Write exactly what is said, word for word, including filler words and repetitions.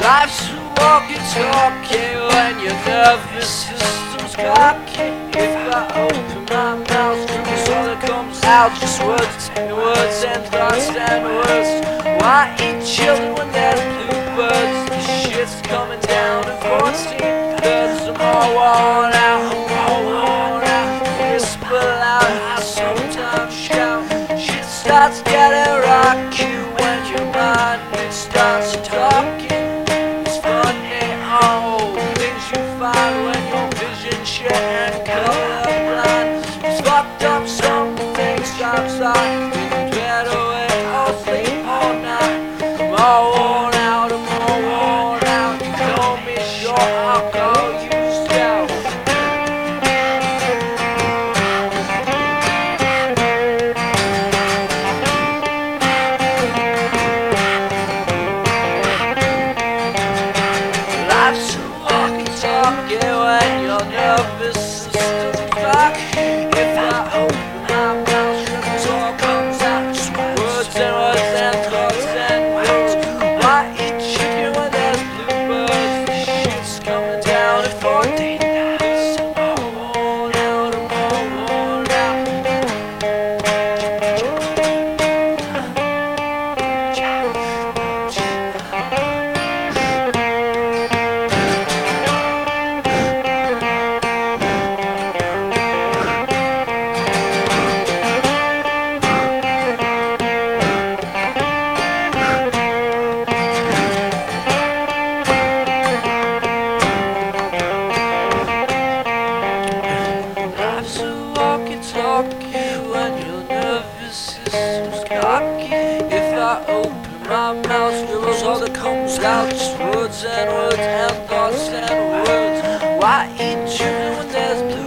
Life's a walkie-talkie when your nervous system's cocky. If I open my mouth, it's all that comes out, just words and words and thoughts and words. Why eat children when there's bluebirds? The shit's coming down in fourteen birds. I'm all worn out, I'm all worn out. Whisper loud, I sometimes shout. Shit starts getting rocky when your mind it starts talking. It's funny how things you find when your vision shit and colorblind. It's fucked up, some things stops out. Get away or sleep all night. I'm all worn out, I'm all worn out. You call me short, I'll call you stout. Life's a walkie-talkie when your nervous system's cocky. If I open my mouth, it all comes out. Just words and words and thoughts and words. Why eat chicken when there's bluebirds? The shit's coming down in fourteen nights. I'm all worn out, I'm all worn out. Life's a walkie-talkie when your nervous system's cocky. If I open my mouth, scribbles all that comes out, just words and words and thoughts and words. Why eat children when there's blue?